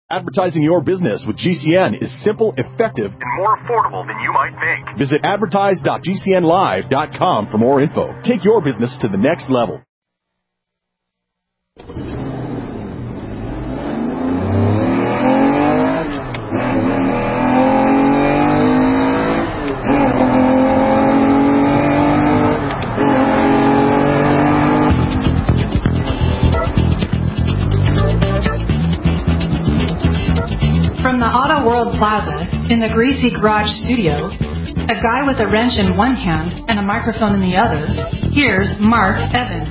Advertising your business with GCN is simple, effective, and more affordable than you might think. Visit advertise.gcnlive.com for more info. Take your business to the next level. From the Auto World Plaza in the Greasy Garage studio, a guy with a wrench in one hand and a microphone in the other, here's Mark Evans.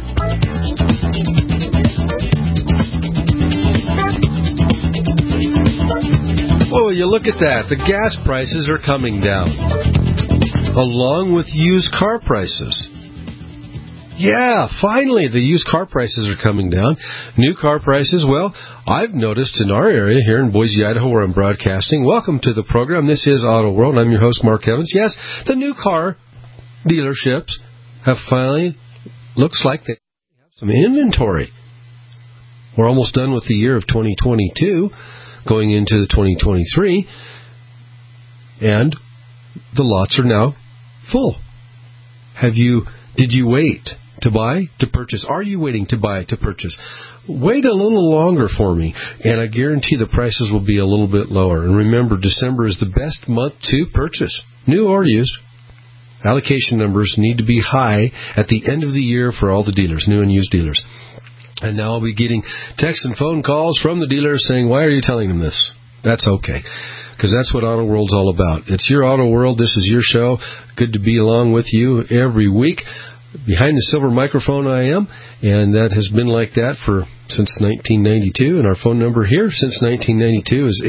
Well, you look at that. The gas prices are coming down, along with used car prices. Yeah, finally, the used car prices are coming down. New car prices, well, I've noticed in our area here in Boise, Idaho, where I'm broadcasting. Welcome to the program. This is Auto World. I'm your host, Mark Evans. Yes, the new car dealerships have finally, looks like they have some inventory. We're almost done with the year of 2022, going into the 2023, and the lots are now full. Did you wait to buy, to purchase? Are you waiting to buy, to purchase? Wait a little longer for me, and I guarantee the prices will be a little bit lower. And remember, December is the best month to purchase, new or used. Allocation numbers need to be high at the end of the year for all the dealers, new and used dealers. And now I'll be getting texts and phone calls from the dealers saying, why are you telling them this? That's okay, because that's what Auto World's all about. It's your Auto World. This is your show. Good to be along with you every week. Behind the silver microphone I am, and that has been like that since 1992. And our phone number here since 1992 is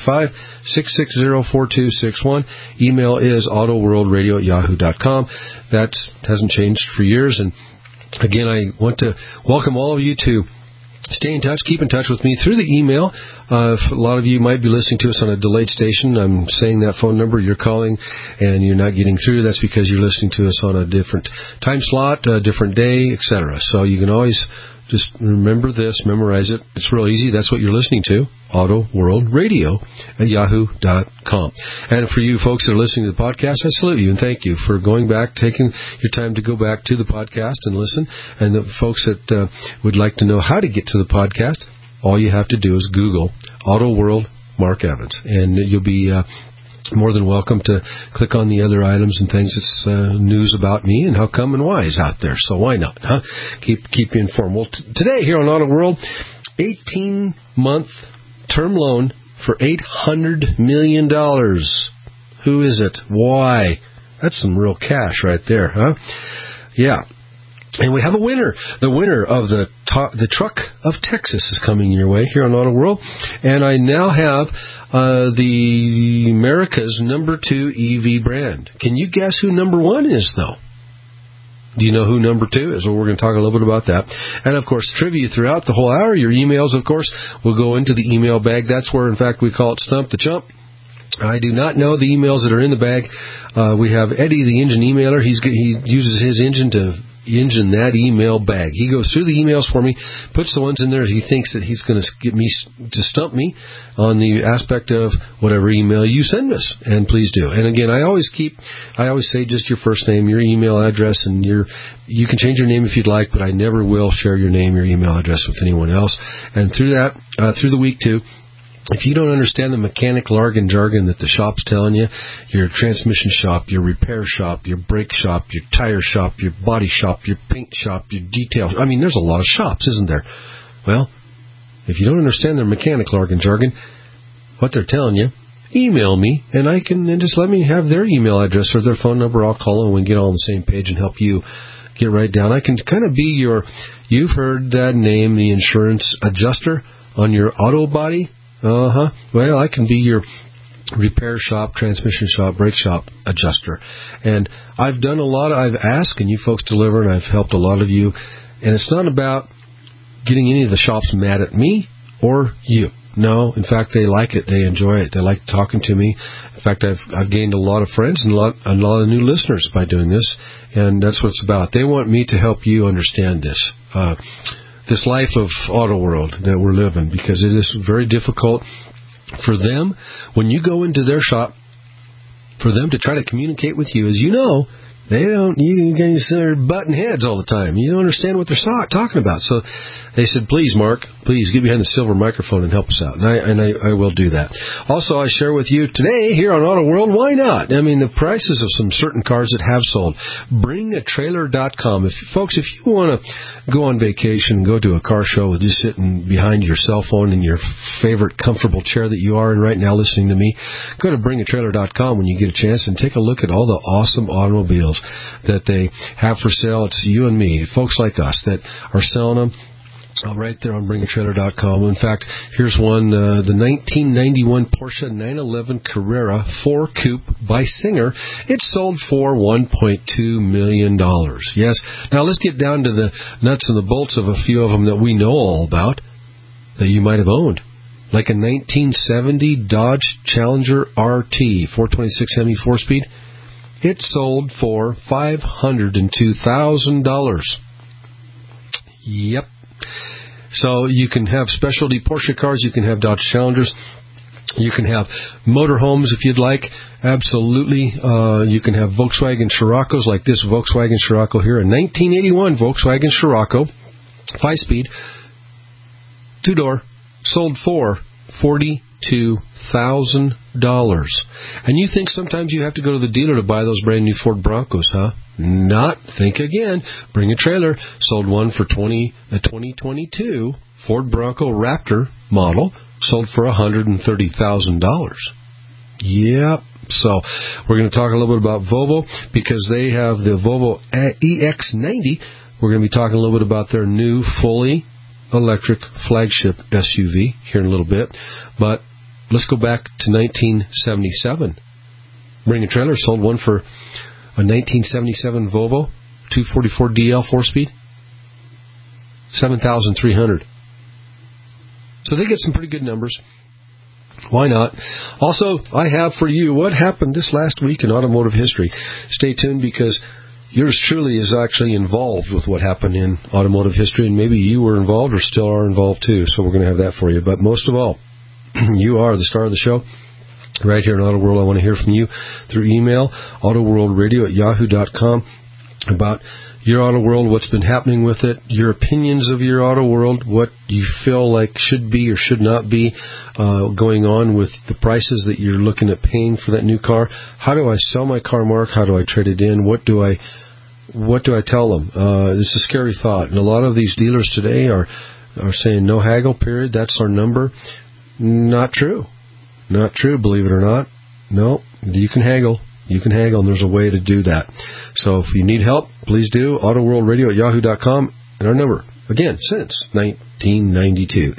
855-660-4261. Email is autoworldradio@yahoo.com. That hasn't changed for years. And again, I want to welcome all of you to stay in touch, keep in touch with me through the email. A lot of you might be listening to us on a delayed station. I'm saying that phone number, you're calling, and you're not getting through. That's because you're listening to us on a different time slot, a different day, etc. So you can always just remember this, memorize it. It's real easy. That's what you're listening to, Auto World Radio at yahoo.com. And for you folks that are listening to the podcast, I salute you and thank you for going back, taking your time to go back to the podcast and listen. And the folks that would like to know how to get to the podcast, all you have to do is Google Auto World Mark Evans, and you'll be more than welcome to click on the other items and things. It's news about me and how come and why is out there. So why not? Huh? Keep you informed. Well, today here on Auto World, 18-month term loan for $800 million. Who is it? Why? That's some real cash right there, huh? Yeah. And we have a winner. The winner of the Truck of Texas is coming your way here on Auto World. And I now have the America's number 2 EV brand. Can you guess who number 1 is, though? Do you know who number 2 is? Well, we're going to talk a little bit about that. And, of course, trivia throughout the whole hour. Your emails, of course, will go into the email bag. That's where, in fact, we call it Stump the Chump. I do not know the emails that are in the bag. We have Eddie, the engine emailer. He uses his engine to engine that email bag. He goes through the emails for me, puts the ones in there he thinks that he's going to get me to stump me on the aspect of whatever email you send us. And please do. And again, I always say just your first name, your email address, and you can change your name if you'd like, but I never will share your name, your email address with anyone else. And through the week too, if you don't understand the mechanic jargon that the shop's telling you, your transmission shop, your repair shop, your brake shop, your tire shop, your body shop, your paint shop, your detail, I mean, there's a lot of shops, isn't there? Well, if you don't understand their mechanic jargon, what they're telling you, email me, and just let me have their email address or their phone number. I'll call them and we can get all on the same page and help you get right down. I can kind of be you've heard that name, the insurance adjuster on your auto body. Well, I can be your repair shop, transmission shop, brake shop adjuster. And I've asked and you folks deliver, and I've helped a lot of you. And it's not about getting any of the shops mad at me or you. No, in fact, they like it. They enjoy it. They like talking to me. In fact, I've gained a lot of friends and a lot of new listeners by doing this. And that's what it's about. They want me to help you understand this. this life of Auto World that we're living, because it is very difficult for them, when you go into their shop, for them to try to communicate with you. As you know, you guys are butting heads all the time. You don't understand what they're talking about. So they said, please, Mark, please get behind the silver microphone and help us out. And I will do that. Also, I share with you today here on Auto World, why not? I mean, the prices of some certain cars that have sold. BringATrailer.com. Folks, if you want to go on vacation and go to a car show with just sitting behind your cell phone in your favorite comfortable chair that you are in right now listening to me, go to BringATrailer.com when you get a chance and take a look at all the awesome automobiles that they have for sale. It's you and me, folks like us that are selling them. Right there on BringATrailer.com. In fact, here's one, the 1991 Porsche 911 Carrera 4 Coupe by Singer. It's sold for $1.2 million. Yes. Now let's get down to the nuts and the bolts of a few of them that we know all about that you might have owned. Like a 1970 Dodge Challenger RT 426 Hemi 4-speed. It sold for $502,000. Yep. So you can have specialty Porsche cars, you can have Dodge Challengers, you can have motorhomes if you'd like, absolutely. You can have Volkswagen Scirocco's like this Volkswagen Scirocco here, a 1981 Volkswagen Scirocco, 5-speed, 2-door, sold for $42,000. And you think sometimes you have to go to the dealer to buy those brand new Ford Broncos, huh? Not. Think again. Bring a Trailer sold one for a 2022 Ford Bronco Raptor model, sold for $130,000. Yep. So we're going to talk a little bit about Volvo because they have the Volvo EX90. We're going to be talking a little bit about their new fully electric flagship SUV here in a little bit. But let's go back to 1977. Bring a Trailer sold one for a 1977 Volvo 244DL 4-speed, $7,300. So they get some pretty good numbers. Why not? Also, I have for you what happened this last week in automotive history. Stay tuned because yours truly is actually involved with what happened in automotive history, and maybe you were involved or still are involved too. So we're going to have that for you. But most of all, you are the star of the show. Right here in Auto World, I want to hear from you through email, autoworldradio@yahoo.com, about your Auto World, what's been happening with it, your opinions of your Auto World, what you feel like should be or should not be going on with the prices that you're looking at paying for that new car. How do I sell my car, Mark? How do I trade it in? What do I tell them? It's a scary thought. And a lot of these dealers today are saying no haggle, period. That's our number. Not true. Not true, believe it or not. No, you can haggle. You can haggle, and there's a way to do that. So if you need help, please do. AutoWorldRadio@yahoo.com. And our number, again, since 1992,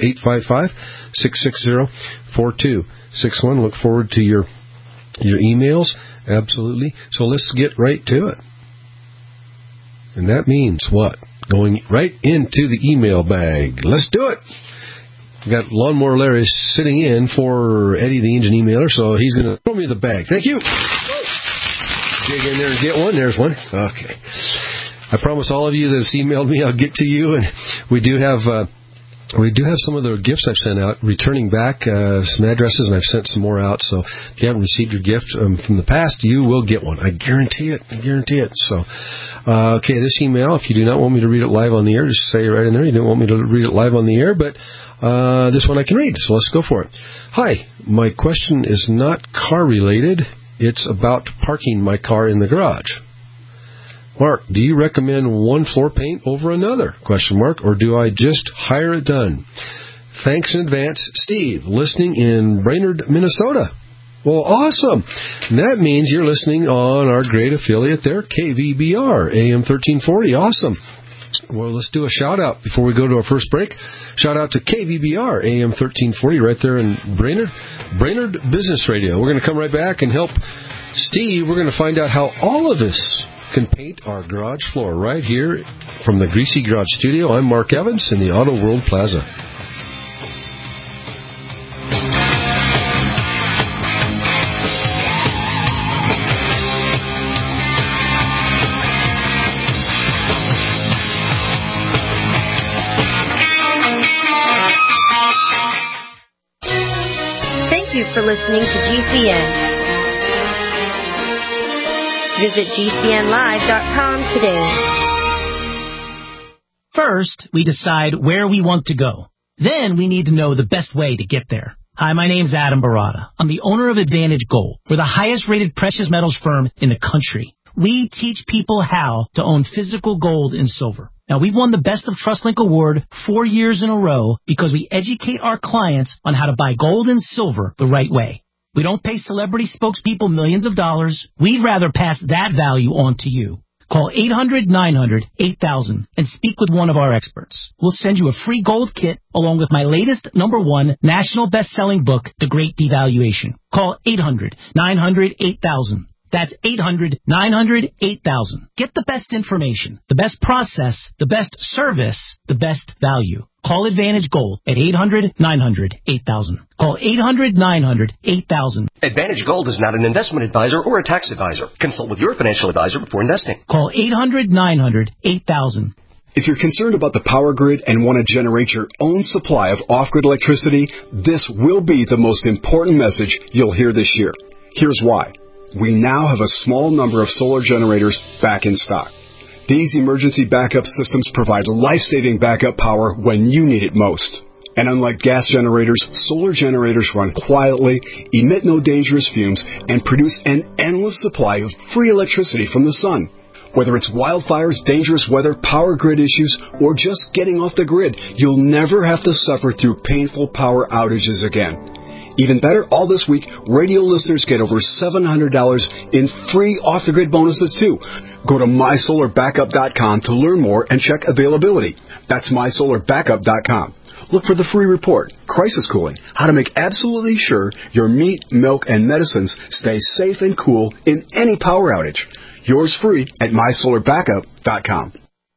855-660-4261. Look forward to your emails. Absolutely. So let's get right to it. And that means what? Going right into the email bag. Let's do it. We got Lawnmower Larry sitting in for Eddie, the engine emailer, so he's going to throw me the bag. Thank you. Dig in there and get one. There's one. Okay. I promise all of you that have emailed me, I'll get to you. And we do have some of the gifts I've sent out, returning back some addresses, and I've sent some more out. So if you haven't received your gift from the past, you will get one. I guarantee it. I guarantee it. So, okay, this email, if you do not want me to read it live on the air, just say it right in there. You don't want me to read it live on the air, but this one I can read, so let's go for it. Hi, my question is not car-related. It's about parking my car in the garage. Mark, do you recommend one floor paint over another? ? Or do I just hire it done? Thanks in advance, Steve, listening in Brainerd, Minnesota. Well, awesome. And that means you're listening on our great affiliate there, KVBR, AM 1340. Awesome. Well, let's do a shout-out before we go to our first break. Shout-out to KVBR, AM 1340, right there in Brainerd Business Radio. We're going to come right back and help Steve. We're going to find out how all of us can paint our garage floor right here from the Greasy Garage Studio. I'm Mark Evans in the Auto World Plaza. Thank you for listening to GCN. Visit GCNlive.com today. First, we decide where we want to go. Then we need to know the best way to get there. Hi, my name's Adam Barada. I'm the owner of Advantage Gold. We're the highest-rated precious metals firm in the country. We teach people how to own physical gold and silver. Now, we've won the Best of TrustLink Award 4 years in a row because we educate our clients on how to buy gold and silver the right way. We don't pay celebrity spokespeople millions of dollars. We'd rather pass that value on to you. Call 800-900-8000 and speak with one of our experts. We'll send you a free gold kit along with my latest #1 national best-selling book, The Great Devaluation. Call 800-900-8000. That's 800-900-8000. Get the best information, the best process, the best service, the best value. Call Advantage Gold at 800-900-8000. Call 800-900-8000. Advantage Gold is not an investment advisor or a tax advisor. Consult with your financial advisor before investing. Call 800-900-8000. If you're concerned about the power grid and want to generate your own supply of off-grid electricity, this will be the most important message you'll hear this year. Here's why. We now have a small number of solar generators back in stock. These emergency backup systems provide life-saving backup power when you need it most. And unlike gas generators, solar generators run quietly, emit no dangerous fumes, and produce an endless supply of free electricity from the sun. Whether it's wildfires, dangerous weather, power grid issues, or just getting off the grid, you'll never have to suffer through painful power outages again. Even better, all this week, radio listeners get over $700 in free off-the-grid bonuses, too. Go to MySolarBackup.com to learn more and check availability. That's MySolarBackup.com. Look for the free report, Crisis Cooling, how to make absolutely sure your meat, milk, and medicines stay safe and cool in any power outage. Yours free at MySolarBackup.com.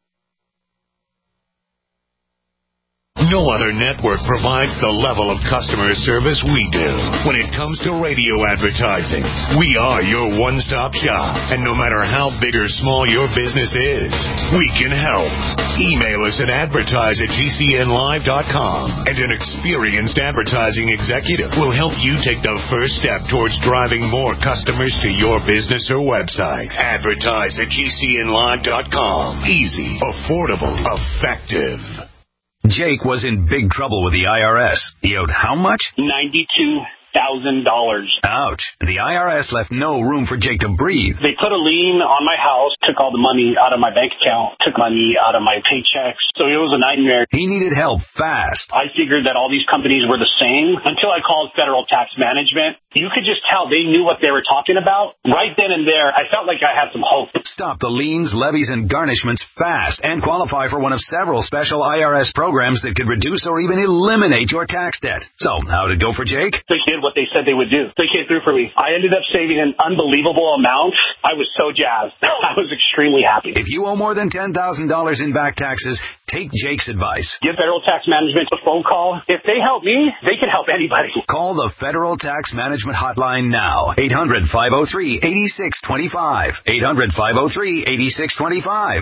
No other network provides the level of customer service we do. When it comes to radio advertising, we are your one-stop shop. And no matter how big or small your business is, we can help. Email us at advertise@gcnlive.com, and an experienced advertising executive will help you take the first step towards driving more customers to your business or website. Advertise@gcnlive.com. Easy, affordable, effective. Jake was in big trouble with the IRS. He owed how much? $92,000. Ouch. The IRS left no room for Jake to breathe. They put a lien on my house, took all the money out of my bank account, took money out of my paychecks. So it was a nightmare. He needed help fast. I figured that all these companies were the same until I called Federal Tax Management. You could just tell they knew what they were talking about. Right then and there, I felt like I had some hope. Stop the liens, levies, and garnishments fast and qualify for one of several special IRS programs that could reduce or even eliminate your tax debt. So, how'd it go for Jake? They did what they said they would do. They came through for me. I ended up saving an unbelievable amount. I was so jazzed. I was extremely happy. If you owe more than $10,000 in back taxes, take Jake's advice. Give Federal Tax Management a phone call. If they help me, they can help anybody. Call the Federal Tax Management Hotline now. 800-503-8625. 800-503-8625.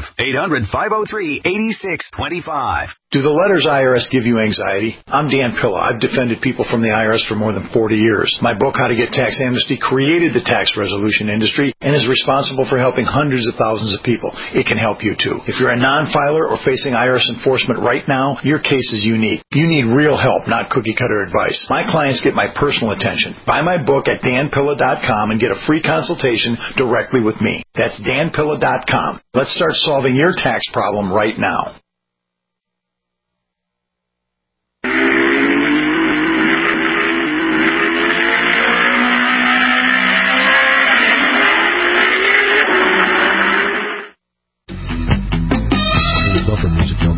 800-503-8625. Do the letters IRS give you anxiety? I'm Dan Pilla. I've defended people from the IRS for more than 40 years. My book, How to Get Tax Amnesty, created the tax resolution industry and is responsible for helping hundreds of thousands of people. It can help you, too. If you're a non-filer or facing IRS enforcement right now, your case is unique. You need real help, not cookie-cutter advice. My clients get my personal attention. Buy my book at danpilla.com and get a free consultation directly with me. That's danpilla.com. Let's start solving your tax problem right now. Buffer music, though.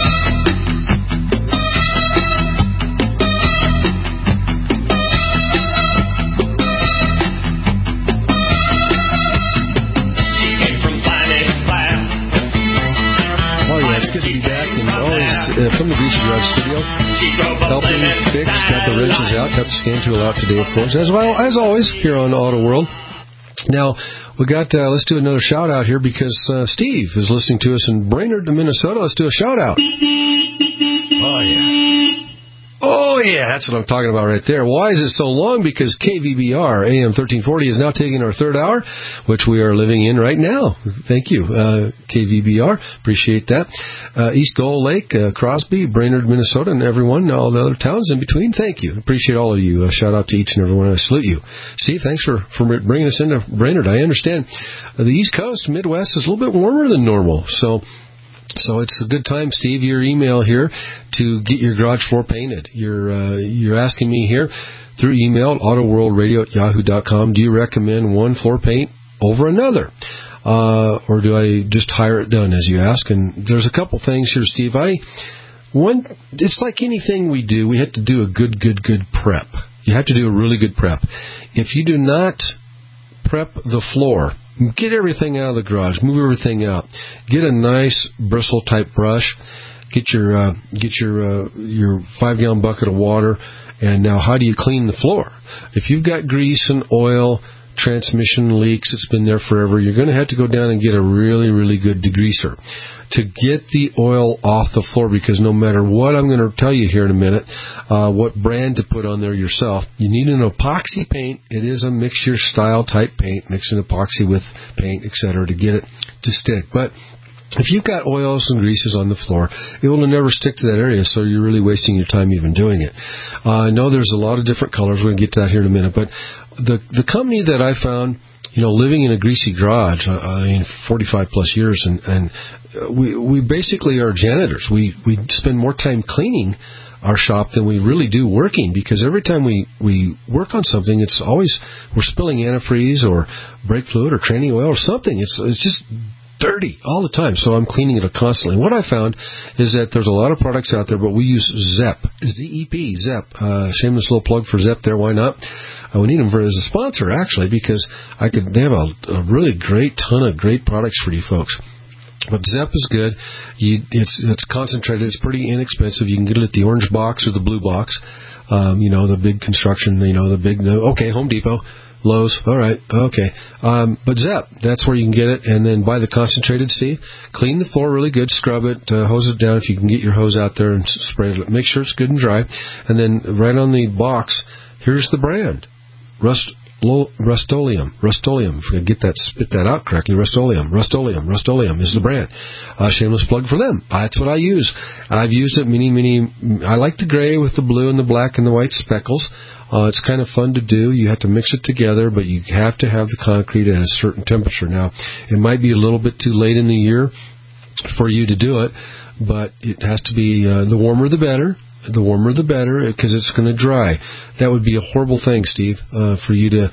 From the Greasy Garage studio, helping fix, got the wrenches out, got the scan tool out today, of course, as well as always here on Auto World. Now we got let's do another shout out here because Steve is listening to us in Brainerd, Minnesota. Let's do a shout out. Oh yeah. Oh, yeah, that's what I'm talking about right there. Why is it so long? Because KVBR AM 1340 is now taking our third hour, which we are living in right now. Thank you, KVBR. Appreciate that. East Gull Lake, Crosby, Brainerd, Minnesota, and everyone, all the other towns in between. Thank you. Appreciate all of you. Shout out to each and every one. I salute you. Steve, thanks for bringing us into Brainerd. I understand the East Coast, Midwest, is a little bit warmer than normal, so it's a good time, Steve, your email here to get your garage floor painted. You're asking me here through email, autoworldradio@yahoo.com, do you recommend one floor paint over another? Or do I just hire it done, as you ask? And there's a couple things here, Steve. It's like anything we do, we have to do a good prep. You have to do a really good prep. If you do not prep the floor, get everything out of the garage, move everything out, get a nice bristle-type brush, get your 5-gallon bucket of water, and now how do you clean the floor? If you've got grease and oil, transmission leaks, it's been there forever, you're going to have to go down and get a really, really good degreaser to get the oil off the floor, because no matter what I'm going to tell you here in a minute, what brand to put on there yourself, you need an epoxy paint. It is a mixture style type paint, mix an epoxy with paint, etc., to get it to stick. But if you've got oils and greases on the floor, it will never stick to that area, so you're really wasting your time even doing it. I know there's a lot of different colors. We're going to get to that here in a minute. But the company that I found, living in a greasy garage, 45 plus years, and we basically are janitors. We spend more time cleaning our shop than we really do working, because every time we work on something, it's always we're spilling antifreeze or brake fluid or training oil or something. It's just dirty all the time, so I'm cleaning it constantly. What I found is that there's a lot of products out there, but we use ZEP, Z-E-P, ZEP. Shameless little plug for ZEP there, why not? We need them as a sponsor, actually, because they have a really great ton of great products for you folks. But ZEP is good. It's concentrated. It's pretty inexpensive. You can get it at the orange box or the blue box. The big construction, Home Depot, Lowe's, all right, okay. But ZEP, that's where you can get it, and then buy the concentrated, Steve. Clean the floor really good, scrub it, hose it down if you can get your hose out there and spray it. Make sure it's good and dry. And then right on the box, here's the brand. Rust-Oleum. If I spit that out correctly, Rust-Oleum is the brand. Shameless plug for them. That's what I use. I've used it I like the gray with the blue and the black and the white speckles. It's kind of fun to do. You have to mix it together, but you have to have the concrete at a certain temperature. Now, it might be a little bit too late in the year for you to do it, but it has to be the warmer the better. The warmer the better, because it's going to dry. That would be a horrible thing, Steve, for you to,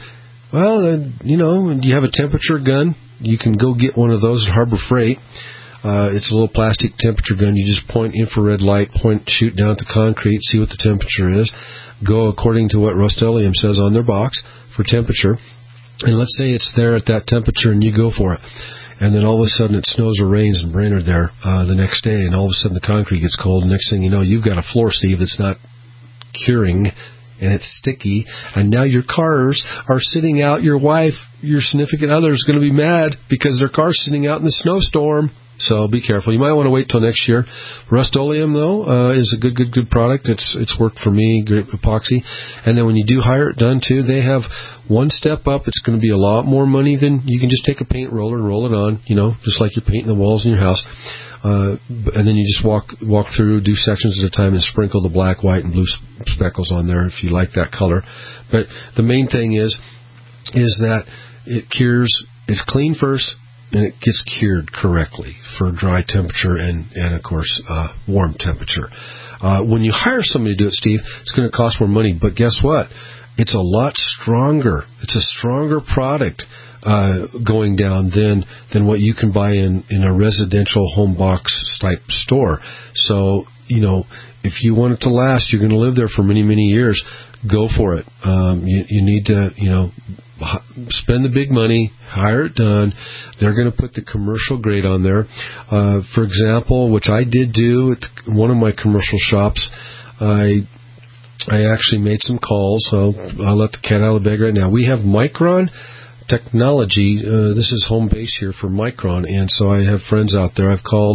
you have a temperature gun. You can go get one of those at Harbor Freight. It's a little plastic temperature gun. You just point infrared light, shoot down at the concrete, see what the temperature is. Go according to what Rust-Oleum says on their box for temperature. And let's say it's there at that temperature and you go for it. And then all of a sudden it snows or rains in Brainerd there the next day, and all of a sudden the concrete gets cold. Next thing you know, you've got a floor, Steve, that's not curing, and it's sticky. And now your cars are sitting out. Your wife, your significant other is going to be mad because their car's sitting out in the snowstorm. So be careful. You might want to wait till next year. Rust-Oleum, though, is a good product. It's worked for me, great epoxy. And then when you do hire it done, too, they have one step up. It's going to be a lot more money than you can just take a paint roller and roll it on, just like you're painting the walls in your house. And then you just walk through, do sections at a time, and sprinkle the black, white, and blue speckles on there if you like that color. But the main thing is that it cures. It's clean first, and it gets cured correctly for dry temperature and of course, warm temperature. When you hire somebody to do it, Steve, it's going to cost more money, but guess what? It's a lot stronger. It's a stronger product going down than what you can buy in a residential home box type store. So, if you want it to last, you're going to live there for many, many years, go for it. You need to, spend the big money, hire it done. They're going to put the commercial grade on there. For example, which I did do at one of my commercial shops, I actually made some calls, so I'll let the cat out of the bag right now. We have Micron Technology. This is home base here for Micron, and so I have friends out there. I've called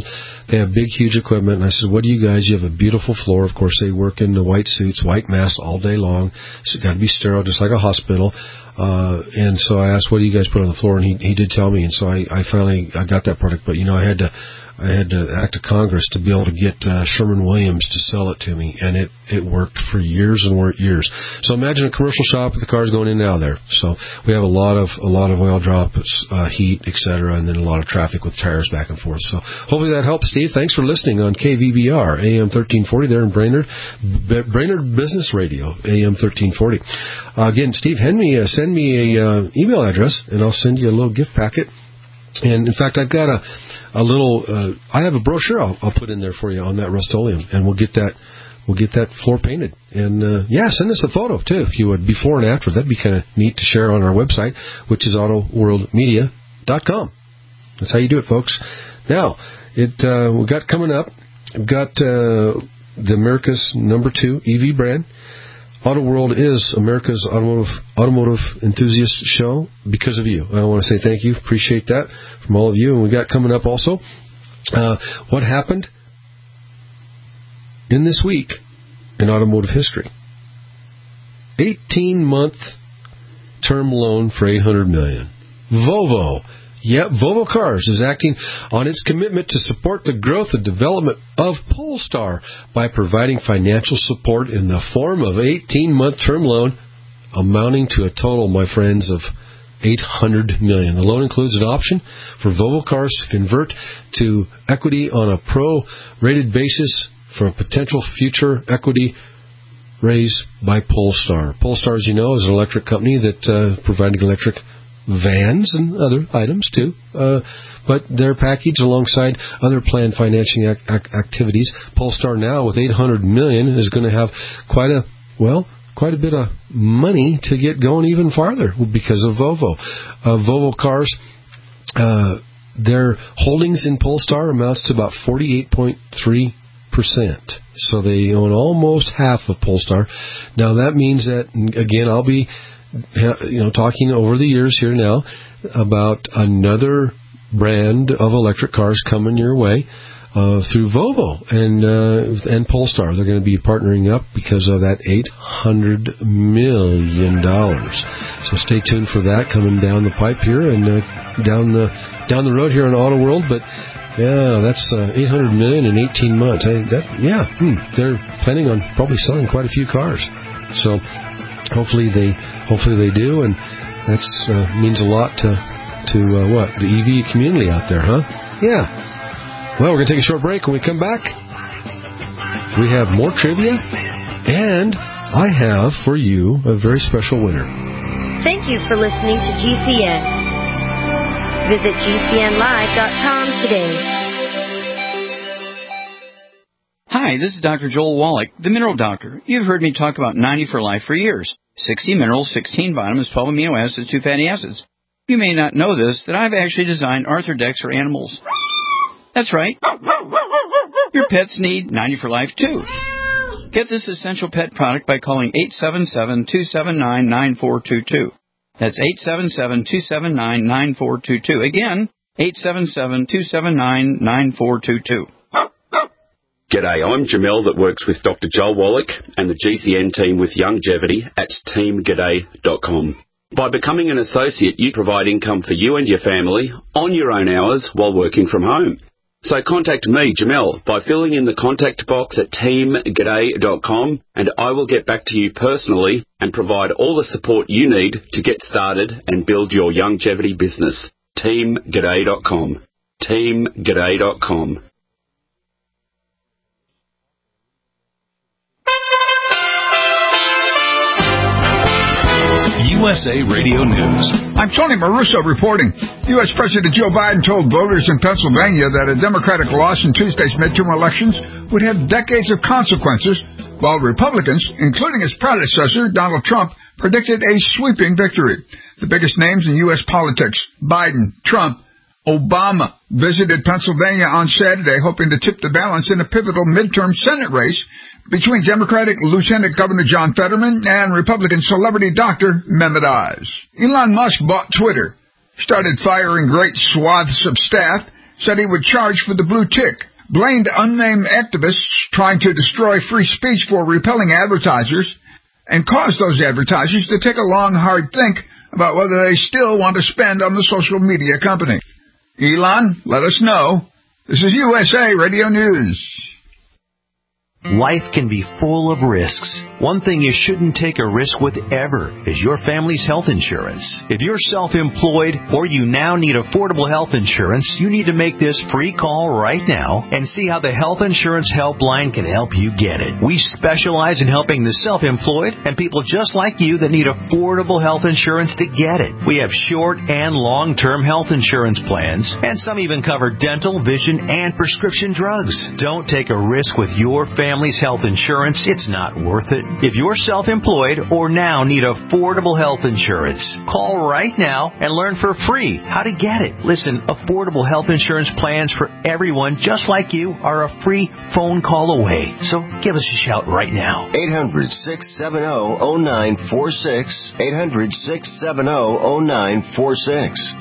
They have big, huge equipment. And I said, what do you guys? You have a beautiful floor. Of course, they work in the white suits, white masks all day long. It's got to be sterile, just like a hospital. And so I asked, what do you guys put on the floor? And he did tell me. And so I finally got that product. But, I had to act to Congress to be able to get Sherwin-Williams to sell it to me, and it worked for years and years. So imagine a commercial shop with the cars going in and out of there. So we have a lot of oil drops, heat, etc., and then a lot of traffic with tires back and forth. So hopefully that helps, Steve. Thanks for listening on KVBR AM 1340 there in Brainerd Business Radio AM 1340. Again, Steve, send me a email address, and I'll send you a little gift packet. And in fact, I've got a little. I have a brochure I'll put in there for you on that Rust-Oleum, and we'll get that floor painted. And send us a photo too, if you would, before and after. That'd be kind of neat to share on our website, which is autoworldmedia.com. That's how you do it, folks. Now, we got coming up. We've got the America's #2 EV brand. Auto World is America's automotive enthusiast show because of you. I want to say thank you. Appreciate that from all of you. And we got coming up also what happened in this week in automotive history. 18-month term loan for $800 million. Volvo. Yep, Volvo Cars is acting on its commitment to support the growth and development of Polestar by providing financial support in the form of 18-month term loan amounting to a total, my friends, of $800 million. The loan includes an option for Volvo Cars to convert to equity on a pro-rated basis for a potential future equity raise by Polestar. Polestar, as you know, is an electric company that providing electric vans and other items too, but they're packaged alongside other planned financing activities. Polestar now with $800 million is going to have quite a bit of money to get going even farther because of Volvo. Volvo Cars, their holdings in Polestar amounts to about 48.3%. So they own almost half of Polestar. Now that means that, again, I'll be talking over the years here now about another brand of electric cars coming your way through Volvo and Polestar. They're going to be partnering up because of that $800 million. So stay tuned for that coming down the pipe here and down the road here in Auto World. But yeah, that's $800 million in 18 months. They're planning on probably selling quite a few cars. So hopefully they do, and that means a lot to the EV community out there, huh? Yeah. Well, we're going to take a short break. When we come back, we have more trivia, and I have for you a very special winner. Thank you for listening to GCN. Visit GCNlive.com today. Hi, this is Dr. Joel Wallach, the Mineral Doctor. You've heard me talk about 90 for Life for years. 60 minerals, 16 vitamins, 12 amino acids, 2 fatty acids. You may not know this, that I've actually designed Arthrodex for animals. That's right. Your pets need 90 for Life, too. Get this essential pet product by calling 877-279-9422. That's 877-279-9422. Again, 877-279-9422. G'day, I'm Jamel that works with Dr. Joel Wallach and the GCN team with Longevity at teamg'day.com. By becoming an associate, you provide income for you and your family on your own hours while working from home. So contact me, Jamel, by filling in the contact box at teamg'day.com, and I will get back to you personally and provide all the support you need to get started and build your longevity business. teamg'day.com. teamg'day.com. USA Radio News. I'm Tony Maruso reporting. U.S. President Joe Biden told voters in Pennsylvania that a Democratic loss in Tuesday's midterm elections would have decades of consequences, while Republicans, including his predecessor, Donald Trump, predicted a sweeping victory. The biggest names in U.S. politics, Biden, Trump, Obama, visited Pennsylvania on Saturday, hoping to tip the balance in a pivotal midterm Senate race between Democratic Lieutenant Governor John Fetterman and Republican celebrity doctor Mehmet Oz. Elon Musk bought Twitter, started firing great swaths of staff, said he would charge for the blue tick. blamed unnamed activists trying to destroy free speech for repelling advertisers and caused those advertisers to take a long, hard think about whether they still want to spend on the social media company. Elon, let us know. This is USA Radio News. Life can be full of risks. One thing you shouldn't take a risk with ever is your family's health insurance. If you're self-employed or you now need affordable health insurance, you need to make this free call right now and see how the Health Insurance Helpline can help you get it. We specialize in helping the self-employed and people just like you that need affordable health insurance to get it. We have short and long-term health insurance plans, and some even cover dental, vision, and prescription drugs. Don't take a risk with your family's health insurance. It's not worth it. If you're self-employed or now need affordable health insurance, call right now and learn for free how to get it. Listen, affordable health insurance plans for everyone just like you are a free phone call away. So give us a shout right now. 800-670-0946. 800-670-0946.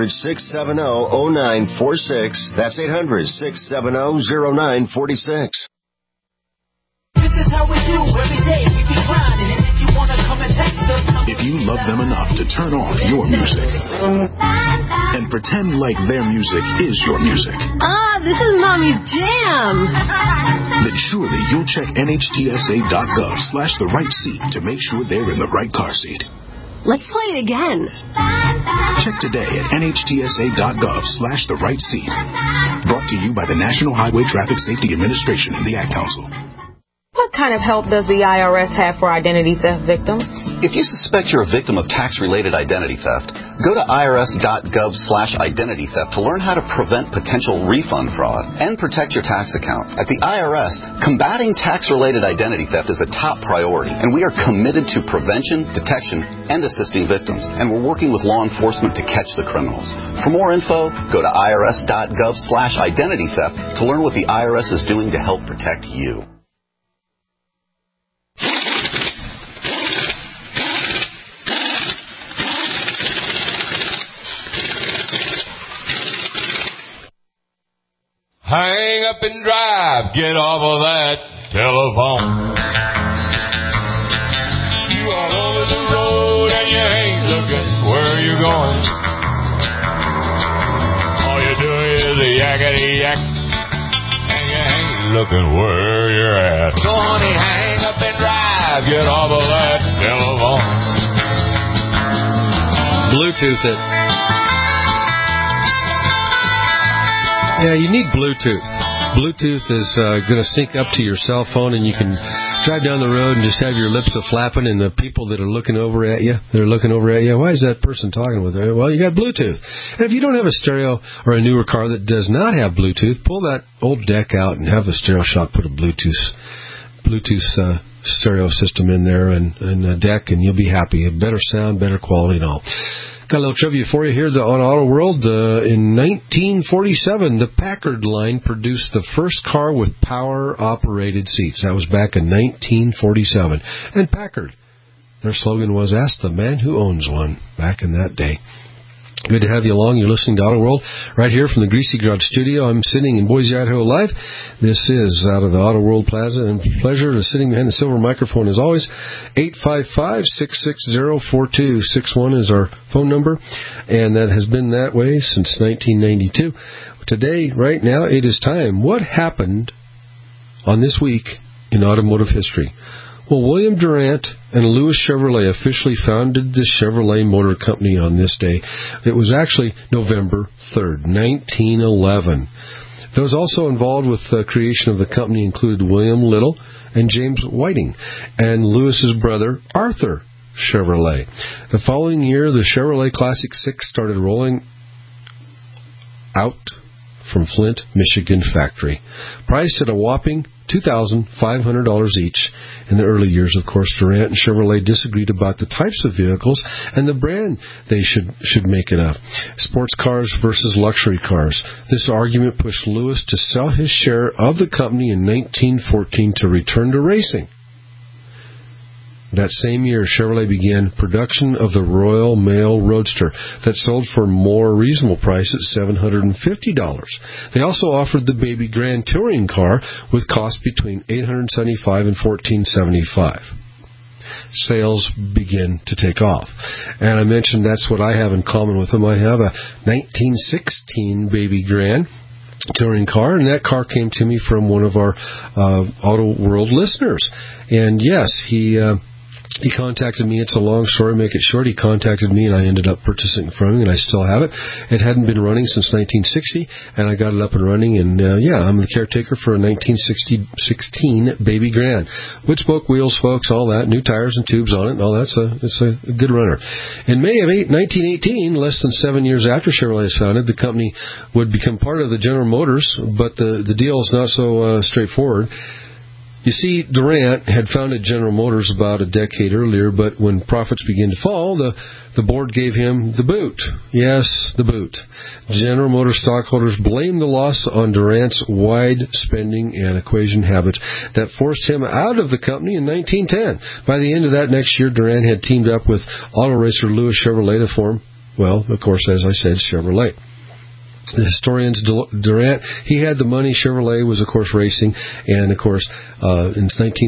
800-670-0946. That's 800-670-0946. This is how we do every day. We be grinding, and if you wanna come and text us, if you love them enough to turn off your music and pretend like their music is your music, this is Mommy's jam. Then surely you'll check NHTSA.gov/the right seat to make sure they're in the right car seat. Let's play it again. Check today at NHTSA.gov/the right seat. Brought to you by the National Highway Traffic Safety Administration and the Ad Council. What kind of help does the IRS have for identity theft victims? If you suspect you're a victim of tax-related identity theft, go to irs.gov/identity theft to learn how to prevent potential refund fraud and protect your tax account. At the IRS, combating tax-related identity theft is a top priority, and we are committed to prevention, detection, and assisting victims, and we're working with law enforcement to catch the criminals. For more info, go to irs.gov/identity theft to learn what the IRS is doing to help protect you. Hang up and drive, get off of that telephone. You are over the road and you ain't looking where you're going. All you're doing is a yakety yak, and you ain't looking where you're at. So honey, hang up and drive, get off of that telephone. Bluetooth it. Yeah, you need Bluetooth. Bluetooth is going to sync up to your cell phone, and you can drive down the road and just have your lips a-flapping, and the people that are looking over at you, why is that person talking with her? Well, you got Bluetooth. And if you don't have a stereo or a newer car that does not have Bluetooth, pull that old deck out and have the stereo shop put a Bluetooth stereo system in there and a deck, and you'll be happy. Better sound, better quality and all. Got a little trivia for you here on Auto World. In 1947, the Packard line produced the first car with power-operated seats. That was back in 1947. And Packard, their slogan was, "Ask the man who owns one," back in that day. Good to have you along. You're listening to Auto World right here from the Greasy Garage Studio. I'm sitting in Boise, Idaho live. This is out of the Auto World Plaza, and pleasure to sitting behind the silver microphone as always. 855-660-4261 is our phone number, and that has been that way since 1992. Today, right now, it is time. What happened on this week in automotive history? Well, William Durant and Lewis Chevrolet officially founded the Chevrolet Motor Company on this day. It was actually November 3rd, 1911. Those also involved with the creation of the company included William Little and James Whiting, and Lewis's brother, Arthur Chevrolet. The following year, the Chevrolet Classic 6 started rolling out from Flint, Michigan factory. Priced at a whopping $2,500 each. In the early years, of course, Durant and Chevrolet disagreed about the types of vehicles and the brand they should make it of. Sports cars versus luxury cars. This argument pushed Lewis to sell his share of the company in 1914 to return to racing. That same year, Chevrolet began production of the Royal Mail Roadster that sold for a more reasonable price at $750. They also offered the Baby Grand touring car with cost between $875 and $1,475. Sales begin to take off. And I mentioned that's what I have in common with them. I have a 1916 Baby Grand touring car, and that car came to me from one of our Auto World listeners. And yes, he contacted me. It's a long story, make it short. He contacted me, and I ended up purchasing it from him, and I still have it. It hadn't been running since 1960, and I got it up and running, and I'm the caretaker for a 1916 Baby Grand. Wood spoke wheels, folks, all that, new tires and tubes on it, and all that. It's a good runner. In May of 1918, less than 7 years after Chevrolet was founded, the company would become part of the General Motors, but the deal is not so straightforward. You see, Durant had founded General Motors about a decade earlier, but when profits began to fall, the board gave him the boot. Yes, the boot. General Motors stockholders blamed the loss on Durant's wide spending and equation habits that forced him out of the company in 1910. By the end of that next year, Durant had teamed up with auto racer Louis Chevrolet to form, well, of course, as I said, Chevrolet. The historians, Durant, he had the money. Chevrolet was, of course, racing. And, of course, in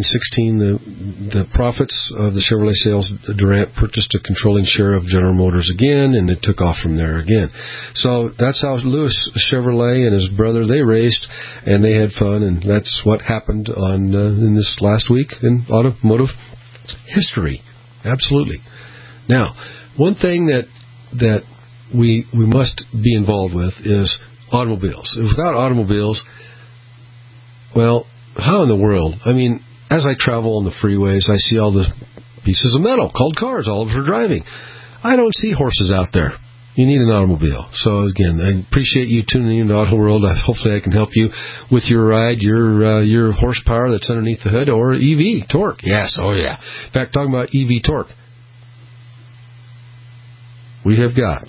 1916, the profits of the Chevrolet sales, Durant purchased a controlling share of General Motors again, and it took off from there again. So that's how Louis Chevrolet and his brother, they raced, and they had fun, and that's what happened in this last week in automotive history. Absolutely. Now, one thing that we must be involved with is automobiles. Without automobiles, well, how in the world? I mean, as I travel on the freeways, I see all the pieces of metal called cars all over driving. I don't see horses out there. You need an automobile. So, again, I appreciate you tuning in to Auto World. Hopefully I can help you with your ride, your horsepower that's underneath the hood, or EV, torque. Yes, oh yeah. In fact, talking about EV torque, we have got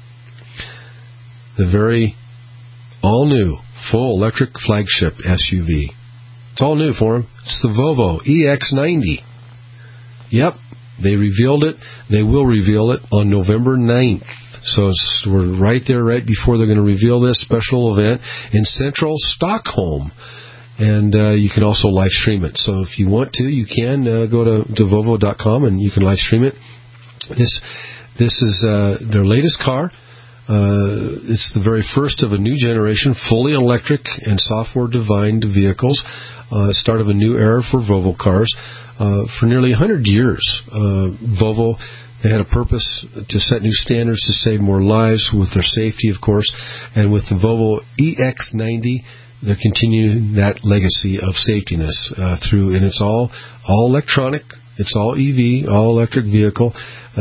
the very all-new, full electric flagship SUV. It's all new for them. It's the Volvo EX90. Yep, they revealed it. They will reveal it on November 9th. So we're right there, right before they're going to reveal this special event in central Stockholm. And you can also live stream it. So if you want to, you can go to Volvo.com and you can live stream it. This is their latest car. It's the very first of a new generation, fully electric and software-defined vehicles. Start of a new era for Volvo cars. For nearly 100 years, Volvo, they had a purpose to set new standards to save more lives with their safety, of course. And with the Volvo EX90, they're continuing that legacy of safetiness through, and it's all electronic. It's all EV, all electric vehicle.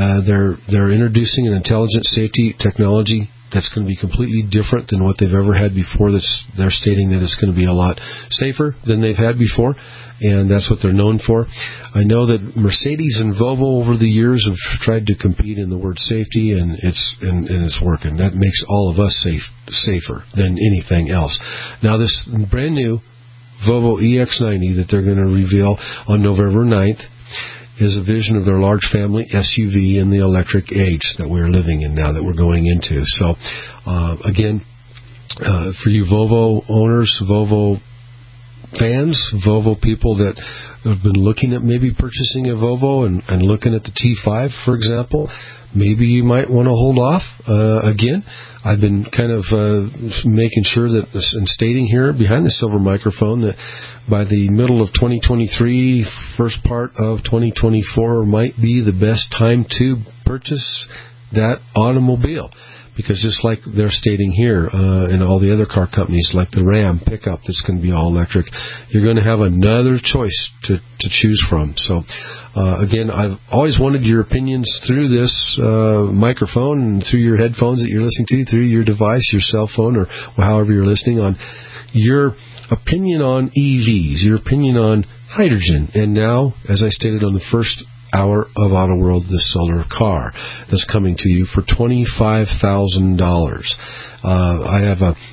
They're introducing an intelligent safety technology that's going to be completely different than what they've ever had before. They're stating that it's going to be a lot safer than they've had before, and that's what they're known for. I know that Mercedes and Volvo over the years have tried to compete in the word safety, and it's working. That makes all of us safer than anything else. Now, this brand new Volvo EX90 that they're going to reveal on November 9th is a vision of their large family SUV in the electric age that we're living in now, that we're going into. So, again, for you Volvo owners, Volvo fans, Volvo people that have been looking at maybe purchasing a Volvo and looking at the T5, for example, maybe you might want to hold off. Again, I've been kind of making sure that, and stating here behind the silver microphone, that by the middle of 2023, first part of 2024 might be the best time to purchase that automobile. Because just like they're stating here, and all the other car companies, like the Ram pickup that's going to be all electric, you're going to have another choice to choose from. So, again, I've always wanted your opinions through this microphone and through your headphones that you're listening to, through your device, your cell phone, or however you're listening, on your opinion on EVs, your opinion on hydrogen. And now, as I stated on the first hour of Auto World, this solar car that's coming to you for $25,000. I have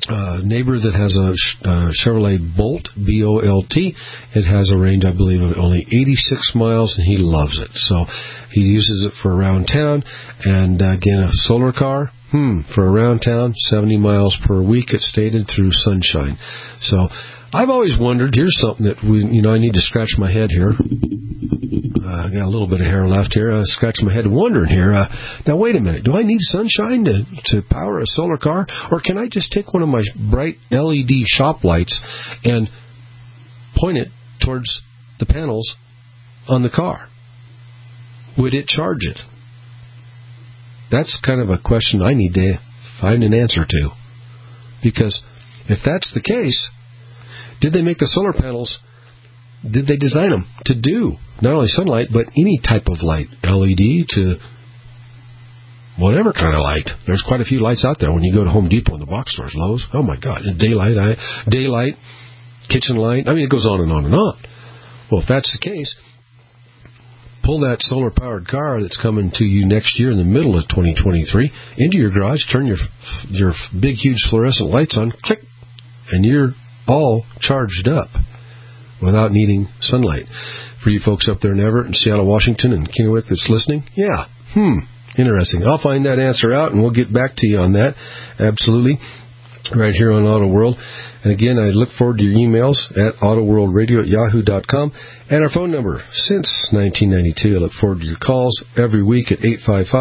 neighbor that has a Chevrolet Bolt, B-O-L-T. It has a range, I believe, of only 86 miles, and he loves it. So he uses it for around town. And again, a solar car, for around town, 70 miles per week, it's stated, through sunshine. So I've always wondered, here's something that I need to scratch my head here. I got a little bit of hair left here. I scratch my head wondering here. Now, wait a minute. Do I need sunshine to power a solar car? Or can I just take one of my bright LED shop lights and point it towards the panels on the car? Would it charge it? That's kind of a question I need to find an answer to. Because if that's the case, did they make the solar panels, did they design them to do not only sunlight, but any type of light, LED to whatever kind of light? There's quite a few lights out there when you go to Home Depot and the box stores, Lowe's. Oh, my God. Daylight, kitchen light. I mean, it goes on and on and on. Well, if that's the case, pull that solar-powered car that's coming to you next year in the middle of 2023 into your garage, turn your big, huge fluorescent lights on, click, and you're all charged up without needing sunlight. For you folks up there in Everett and Seattle, Washington, and Kennewick that's listening, interesting. I'll find that answer out, and we'll get back to you on that. Absolutely. Right here on Auto World. And again, I look forward to your emails at autoworldradio@yahoo.com. And our phone number since 1992. I look forward to your calls every week at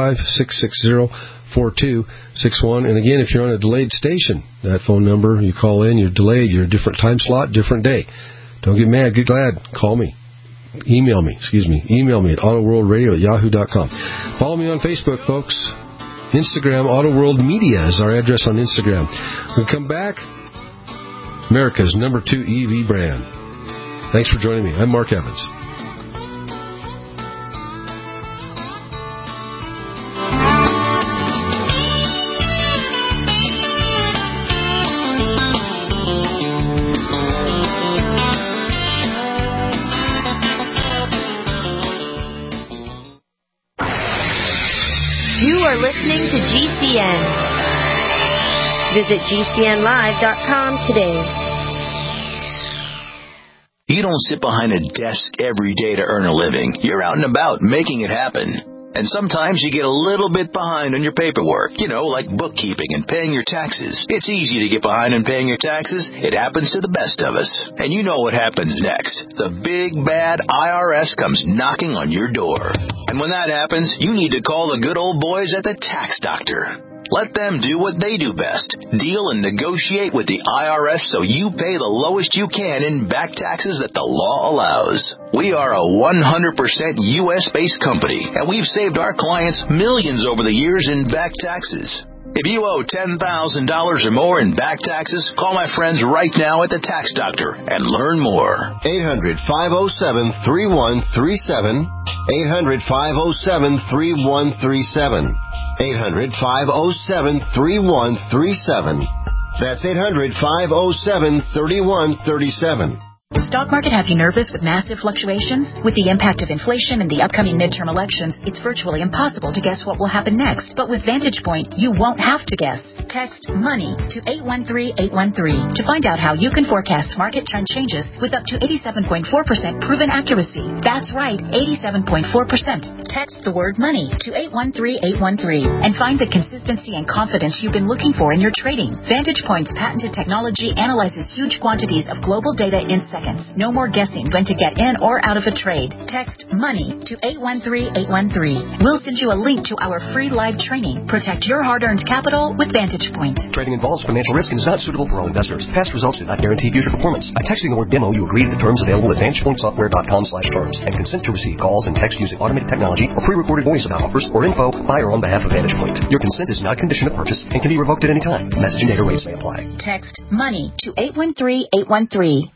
855-660-4261. And again, if you're on a delayed station, that phone number, you call in, you're delayed, you're a different time slot, different day. Don't get mad, get glad. Call me. Email me at autoworldradio@yahoo.com. Follow me on Facebook, folks. Instagram, Auto World Media is our address on Instagram. When we come back, America's number 2 EV brand. Thanks for joining me. I'm Mark Evans. You are listening to GCN. Visit GCNlive.com today. You don't sit behind a desk every day to earn a living. You're out and about making it happen. And sometimes you get a little bit behind on your paperwork, like bookkeeping and paying your taxes. It's easy to get behind on paying your taxes. It happens to the best of us. And you know what happens next. The big, bad IRS comes knocking on your door. And when that happens, you need to call the good old boys at the Tax Doctor. Let them do what they do best. Deal and negotiate with the IRS so you pay the lowest you can in back taxes that the law allows. We are a 100% U.S.-based company, and we've saved our clients millions over the years in back taxes. If you owe $10,000 or more in back taxes, call my friends right now at the Tax Doctor and learn more. 800-507-3137. 800-507-3137. 800-507-3137. That's 800-507-3137. The stock market has you nervous with massive fluctuations? With the impact of inflation and the upcoming midterm elections, it's virtually impossible to guess what will happen next. But with Vantage Point, you won't have to guess. Text MONEY to 813-813 to find out how you can forecast market trend changes with up to 87.4% proven accuracy. That's right, 87.4%. Text the word MONEY to 813-813 and find the consistency and confidence you've been looking for in your trading. Vantage Point's patented technology analyzes huge quantities of global data in seconds. No more guessing when to get in or out of a trade. Text MONEY to 813-813. We'll send you a link to our free live training. Protect your hard-earned capital with Vantage Point. Trading involves financial risk and is not suitable for all investors. Past results do not guarantee future performance. By texting the word demo, you agree to the terms available at VantagePointSoftware.com/terms and consent to receive calls and text using automated technology or pre-recorded voice about offers or info by or on behalf of Vantage Point. Your consent is not a condition of purchase and can be revoked at any time. Message and data rates may apply. Text MONEY to 813-813.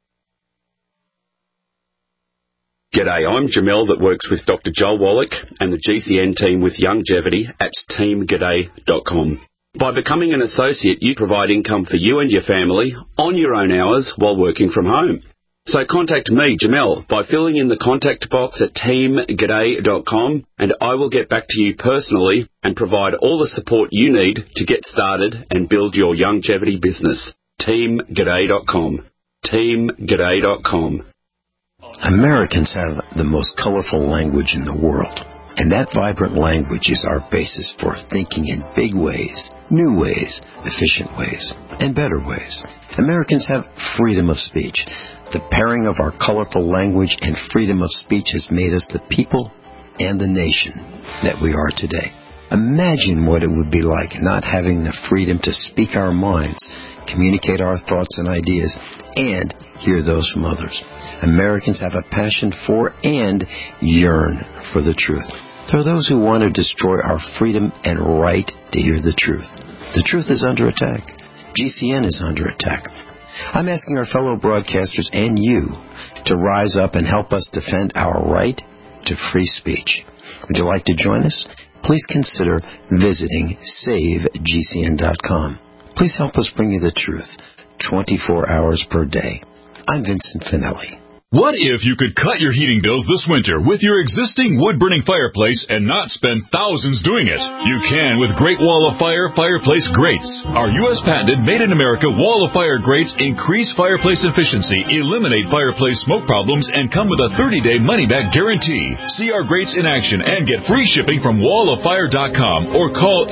G'day, I'm Jamel that works with Dr. Joel Wallach and the GCN team with Youngevity at teamg'day.com. By becoming an associate, you provide income for you and your family on your own hours while working from home. So contact me, Jamel, by filling in the contact box at teamg'day.com, and I will get back to you personally and provide all the support you need to get started and build your longevity business. teamg'day.com. teamg'day.com. Americans have the most colorful language in the world, and that vibrant language is our basis for thinking in big ways, new ways, efficient ways, and better ways. Americans have freedom of speech. The pairing of our colorful language and freedom of speech has made us the people and the nation that we are today. Imagine what it would be like not having the freedom to speak our minds, communicate our thoughts and ideas, and hear those from others. Americans have a passion for and yearn for the truth. There are those who want to destroy our freedom and right to hear the truth. The truth is under attack. GCN is under attack. I'm asking our fellow broadcasters and you to rise up and help us defend our right to free speech. Would you like to join us? Please consider visiting SaveGCN.com. Please help us bring you the truth 24 hours per day. I'm Vincent Finelli. What if you could cut your heating bills this winter with your existing wood-burning fireplace and not spend thousands doing it? You can with Great Wall of Fire fireplace grates. Our U.S. patented made-in-America Wall of Fire grates increase fireplace efficiency, eliminate fireplace smoke problems, and come with a 30-day money-back guarantee. See our grates in action and get free shipping from walloffire.com or call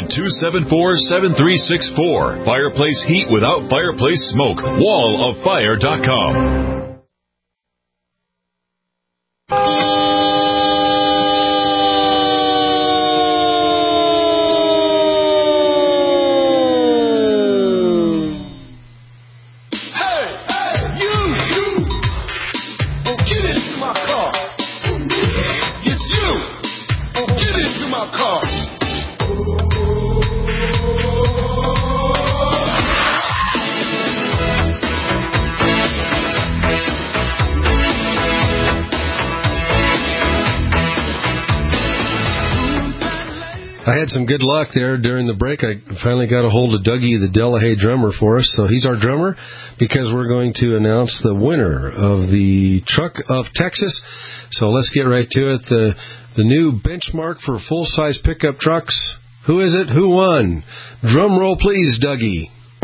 800-274-7364. Fireplace heat without fireplace smoke. walloffire.com. I had some good luck there during the break. I finally got a hold of Dougie, the Delahaye drummer, for us. So he's our drummer because we're going to announce the winner of the Truck of Texas. So let's get right to it. The new benchmark for full-size pickup trucks. Who is it? Who won? Drum roll, please, Dougie.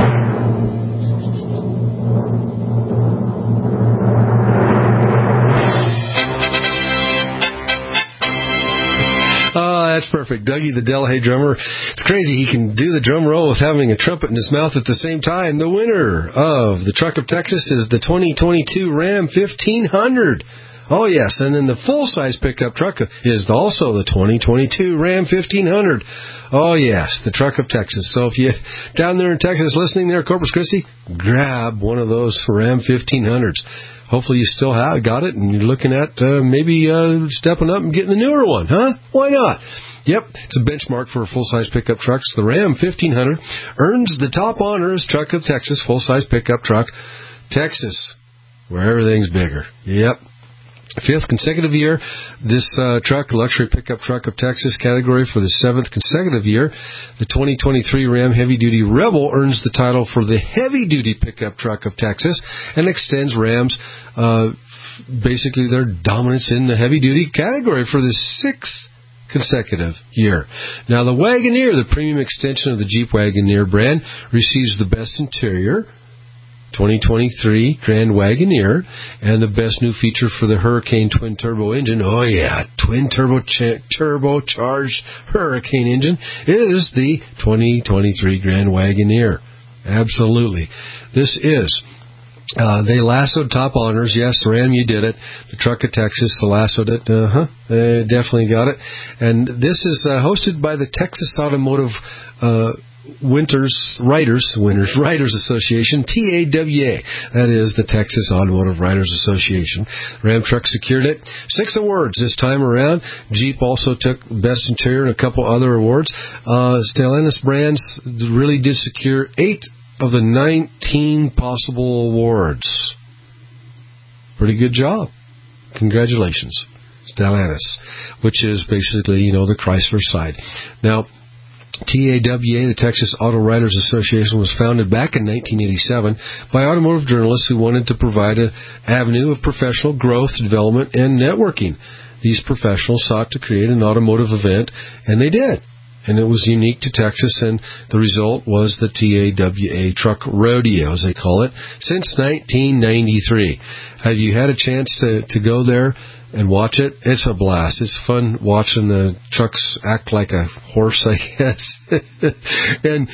That's perfect. Dougie, the Delahaye drummer. It's crazy. He can do the drum roll with having a trumpet in his mouth at the same time. The winner of the Truck of Texas is the 2022 Ram 1500. Oh, yes. And then the full-size pickup truck is also the 2022 Ram 1500. Oh, yes, the Truck of Texas. So if you're down there in Texas listening there, Corpus Christi, grab one of those Ram 1500s. Hopefully you still got it, and you're looking at maybe stepping up and getting the newer one, huh? Why not? Yep, it's a benchmark for full-size pickup trucks. The Ram 1500 earns the top honor as Truck of Texas full-size pickup truck. Texas, where everything's bigger. Yep. Fifth consecutive year, this truck, luxury pickup truck of Texas category for the seventh consecutive year. The 2023 Ram Heavy Duty Rebel earns the title for the heavy duty pickup truck of Texas and extends Ram's basically their dominance in the heavy duty category for the sixth consecutive year. Now the Wagoneer, the premium extension of the Jeep Wagoneer brand, receives the best interior 2023 Grand Wagoneer, and the best new feature for the Hurricane twin turbo engine. Oh yeah, twin turbocharged Hurricane engine is the 2023 Grand Wagoneer. Absolutely. This is they lassoed top honors. Yes, Ram, you did it. The Truck of Texas lassoed it. They definitely got it. And this is hosted by the Texas Automotive Writers Association, TAWA. That is the Texas Automotive Writers Association. Ram Truck secured it 6 awards this time around. Jeep also took Best Interior and a couple other awards. Stellantis brands really did secure 8 of the 19 possible awards. Pretty good job. Congratulations, Stellantis, which is basically, the Chrysler side. Now, TAWA, the Texas Auto Writers Association, was founded back in 1987 by automotive journalists who wanted to provide an avenue of professional growth, development, and networking. These professionals sought to create an automotive event, and they did. And it was unique to Texas, and the result was the TAWA Truck Rodeo, as they call it, since 1993. Have you had a chance to go there and watch it? It's a blast. It's fun watching the trucks act like a horse, I guess. and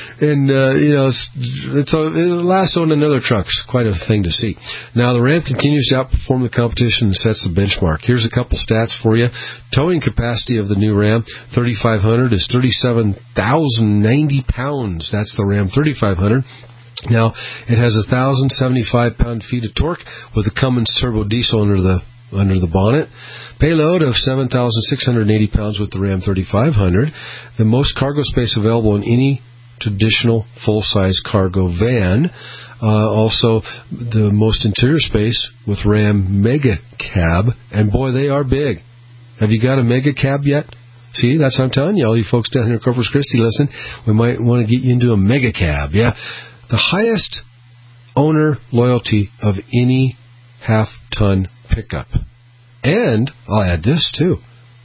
it lasts on another truck's quite a thing to see. Now, the Ram continues to outperform the competition and sets the benchmark. Here's a couple stats for you. Towing capacity of the new Ram 3500 is 37,090 pounds. That's the Ram 3500. Now, it has 1,075 pound-feet of torque with a Cummins turbo diesel under the bonnet. Payload of 7,680 pounds with the Ram 3500. The most cargo space available in any traditional full-size cargo van. Also, the most interior space with Ram Mega Cab. And boy, they are big. Have you got a Mega Cab yet? See, that's what I'm telling you. All you folks down here in Corpus Christi, listen. We might want to get you into a Mega Cab. Yeah. The highest owner loyalty of any half-ton pickup. And I'll add this too.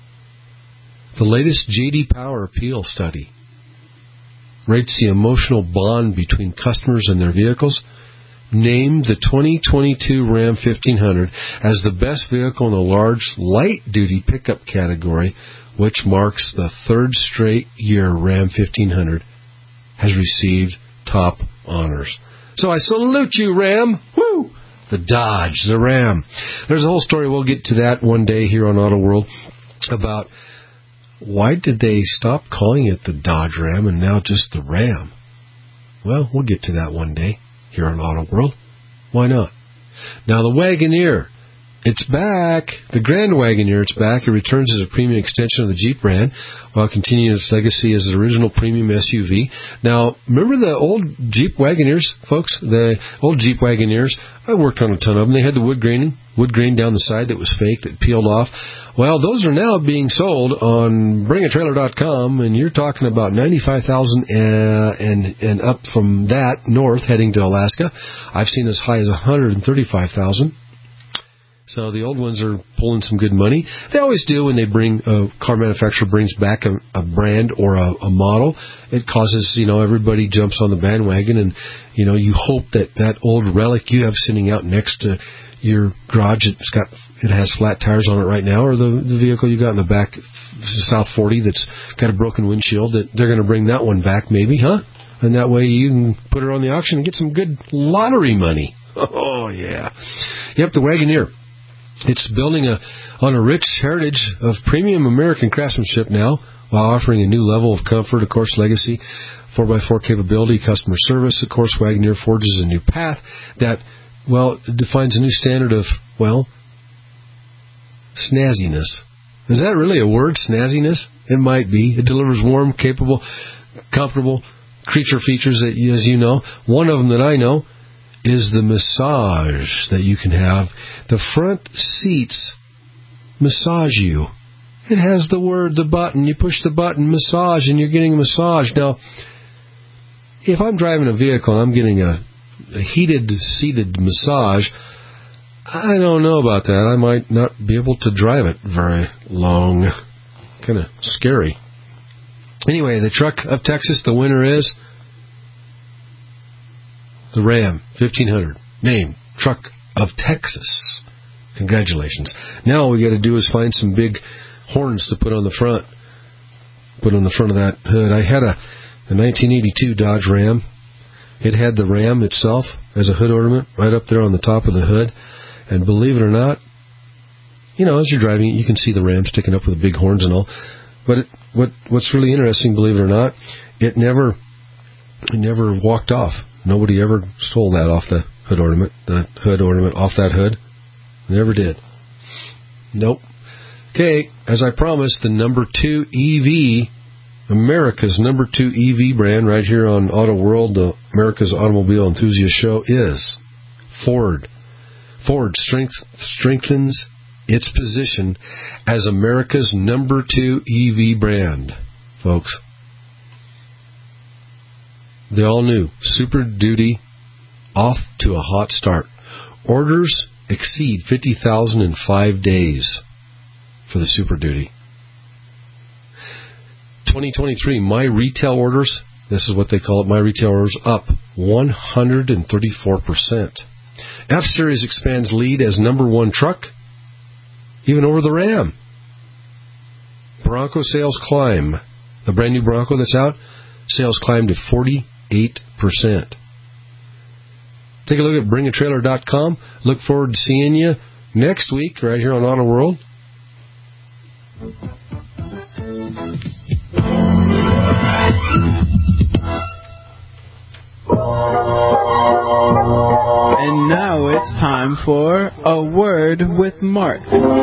The latest J.D. Power Appeal study rates the emotional bond between customers and their vehicles. Named the 2022 Ram 1500 as the best vehicle in the large light-duty pickup category, which marks the third straight year Ram 1500 has received top honors. So I salute you, Ram. Woo! The Dodge, the Ram. There's a whole story. We'll get to that one day here on Auto World about why did they stop calling it the Dodge Ram and now just the Ram. Well, we'll get to that one day here on Auto World. Why not? Now, the Wagoneer. It's back. The Grand Wagoneer, it's back. It returns as a premium extension of the Jeep brand while continuing its legacy as the original premium SUV. Now, remember the old Jeep Wagoneers, folks? The old Jeep Wagoneers, I worked on a ton of them. They had the wood grain down the side that was fake, that peeled off. Well, those are now being sold on bringatrailer.com, and you're talking about $95,000 and up from that north heading to Alaska. I've seen as high as $135,000. So the old ones are pulling some good money. They always do when a car manufacturer brings back a brand or a model. It causes, everybody jumps on the bandwagon, and, you hope that old relic you have sitting out next to your garage, it has flat tires on it right now, or the vehicle you got in the back, South 40, that's got a broken windshield, that they're going to bring that one back maybe, huh? And that way you can put it on the auction and get some good lottery money. Oh, yeah. Yep, the Wagoneer. It's building on a rich heritage of premium American craftsmanship now, while offering a new level of comfort, of course, legacy, 4x4 capability, customer service. Of course, Wagoneer forges a new path that, defines a new standard of, snazziness. Is that really a word, snazziness? It might be. It delivers warm, capable, comfortable creature features that, as you know. One of them that I know is the massage that you can have. The front seats massage you. It has the button. You push the button, massage, and you're getting a massage. Now, if I'm driving a vehicle and I'm getting a heated, seated massage, I don't know about that. I might not be able to drive it very long. Kind of scary. Anyway, the truck of Texas, the winner is the Ram 1500, named Truck of Texas. Congratulations. Now all we got to do is find some big horns to put on the front. Put on the front of that hood. I had a 1982 Dodge Ram. It had the Ram itself as a hood ornament right up there on the top of the hood. And believe it or not, as you're driving it, you can see the Ram sticking up with the big horns and all. But what's really interesting, believe it or not, it never walked off. Nobody ever stole that off the hood ornament off that hood. Never did. Nope. Okay, as I promised, the number 2 EV, America's number 2 EV brand right here on Auto World, the America's Automobile Enthusiast Show, is Ford. Ford strengthens its position as America's number 2 EV brand, folks. the all-new Super Duty off to a hot start. Orders exceed 50,000 in 5 days for the Super Duty. 2023, my retail orders, this is what they call it, my retail orders, up 134%. F-Series expands lead as number one truck, even over the Ram. Bronco sales climb. The brand new Bronco that's out, sales climb to 48%. Take a look at bringatrailer.com. Look forward to seeing you next week right here on Auto World. And now it's time for A Word with Mark.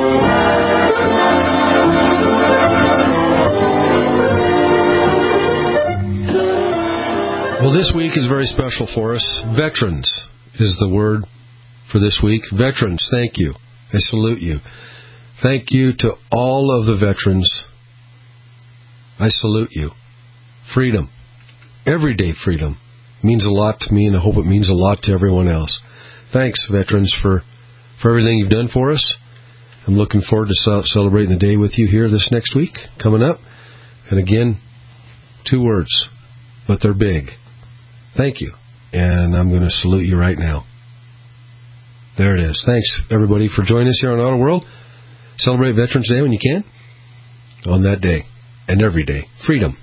Well, this week is very special for us. Veterans is the word for this week. Veterans, thank you. I salute you. Thank you to all of the veterans. I salute you. Freedom. Everyday freedom means a lot to me, and I hope it means a lot to everyone else. Thanks, veterans, for everything you've done for us. I'm looking forward to celebrating the day with you here this next week, coming up. And again, 2 words, but they're big. Thank you. And I'm going to salute you right now. There it is. Thanks, everybody, for joining us here on Auto World. Celebrate Veterans Day when you can. On that day. And every day. Freedom.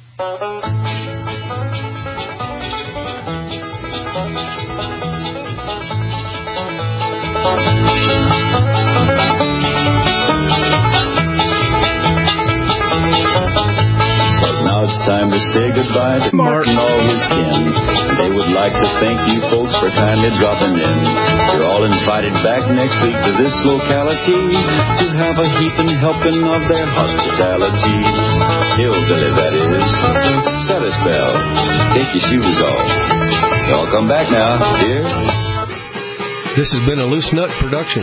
It's time to say goodbye to Mark and all his kin. They would like to thank you folks for kindly dropping in. You're all invited back next week to this locality to have a heaping helping of their hospitality. Hillbilly, that is. Set a spell. Take your shoes off. Y'all come back now, dear. This has been a Loose Nut production.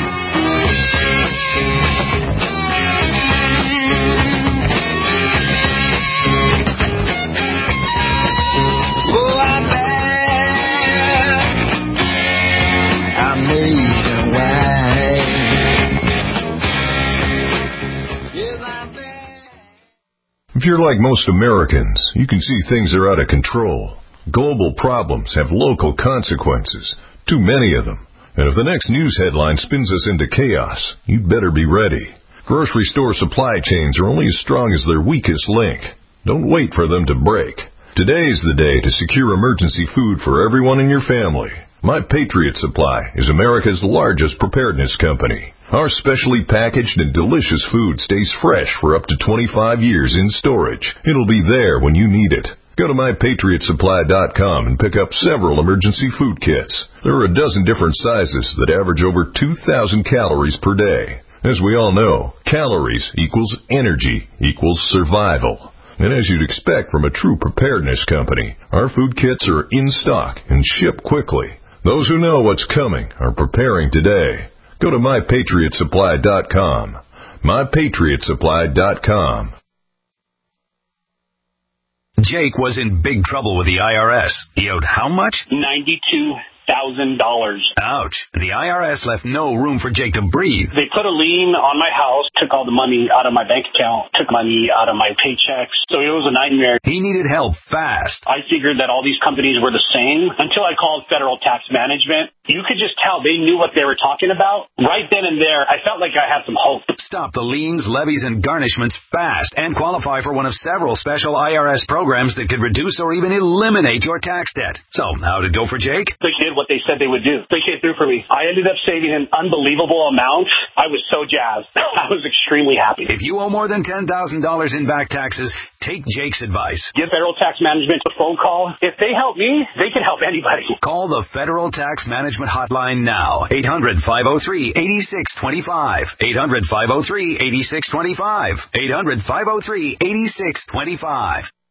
If you're like most Americans, you can see things are out of control. Global problems have local consequences, too many of them. And if the next news headline spins us into chaos, you'd better be ready. Grocery store supply chains are only as strong as their weakest link. Don't wait for them to break. Today is the day to secure emergency food for everyone in your family. My Patriot Supply is America's largest preparedness company. Our specially packaged and delicious food stays fresh for up to 25 years in storage. It'll be there when you need it. Go to MyPatriotSupply.com and pick up several emergency food kits. There are a dozen different sizes that average over 2,000 calories per day. As we all know, calories equals energy equals survival. And as you'd expect from a true preparedness company, our food kits are in stock and ship quickly. Those who know what's coming are preparing today. Go to MyPatriotSupply.com. MyPatriotSupply.com. Jake was in big trouble with the IRS. He owed how much? $92,000. Ouch. The IRS left no room for Jake to breathe. They put a lien on my house, took all the money out of my bank account, took money out of my paychecks. So it was a nightmare. He needed help fast. I figured that all these companies were the same until I called Federal Tax Management. You could just tell they knew what they were talking about. Right then and there, I felt like I had some hope. Stop the liens, levies, and garnishments fast and qualify for one of several special IRS programs that could reduce or even eliminate your tax debt. So, how'd it go for Jake? They did what they said they would do. They came through for me. I ended up saving an unbelievable amount. I was so jazzed. I was extremely happy. If you owe more than $10,000 in back taxes, take Jake's advice. Give Federal Tax Management a phone call. If they help me, they can help anybody. Call the Federal Tax Management hotline now. 800-503-8625. 800-503-8625. 800-503-8625.